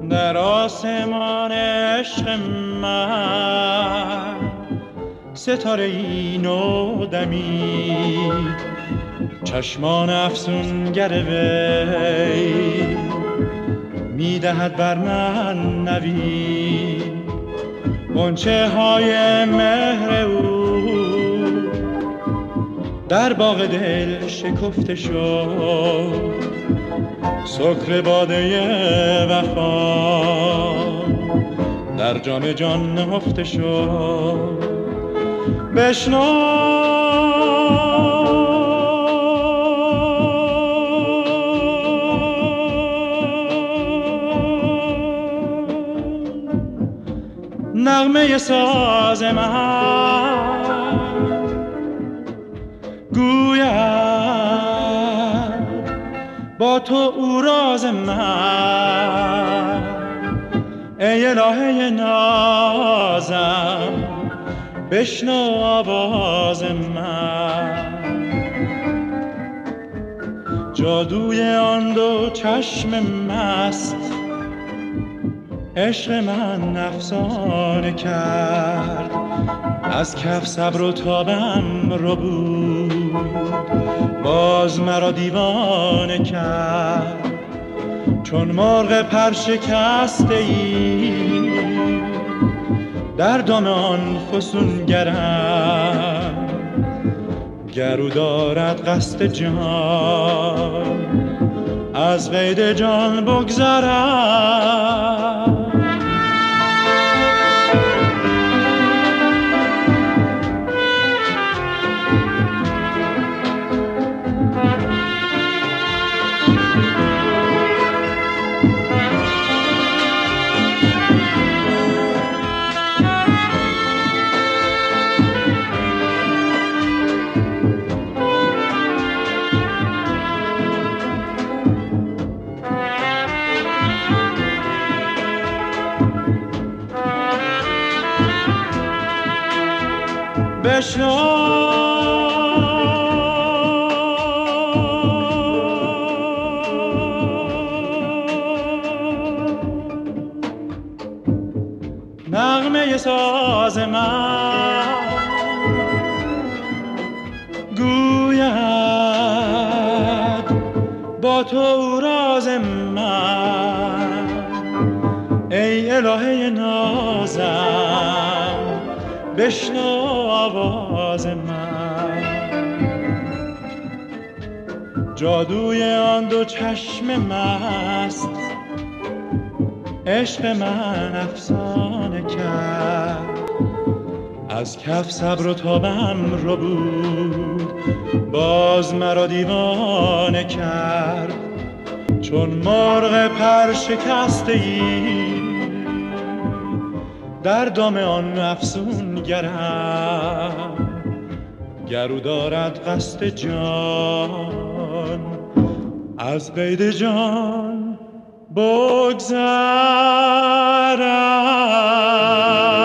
در آسمان عشق من ستاره ای نو دمید، چشمان افسونگر وی میدهد بر من نوید. غنچه های مهر او در باغ دل شکفته شد، سکر باده وفا در جام جان نهفته شد. بشنو نغمه ساز من، گوید با تو او راز من. ای الهه نازم بشنو آواز من. جادوی آن دو چشم مست عشق من افسانه کرد، از کف صبر و تابم رو بود، باز مرا دیوانه کرد. چون مرغ پر شکسته ای در دام آن فسونگرم، گرو دارد قصد جان از قید جان بگذرم. بشنو نغمه ساز من، گوید با تو راز من. ای الهه نازم بشنو آواز من. جادوی آن دو چشم مست عشق من افسانه کرد، از کف صبر و تابم رو بود، باز مرا دیوانه کرد. چون مرغ پر شکسته ای در دام آن افسونگرم، گرو دارد قصد جان از قید جان بگذرم.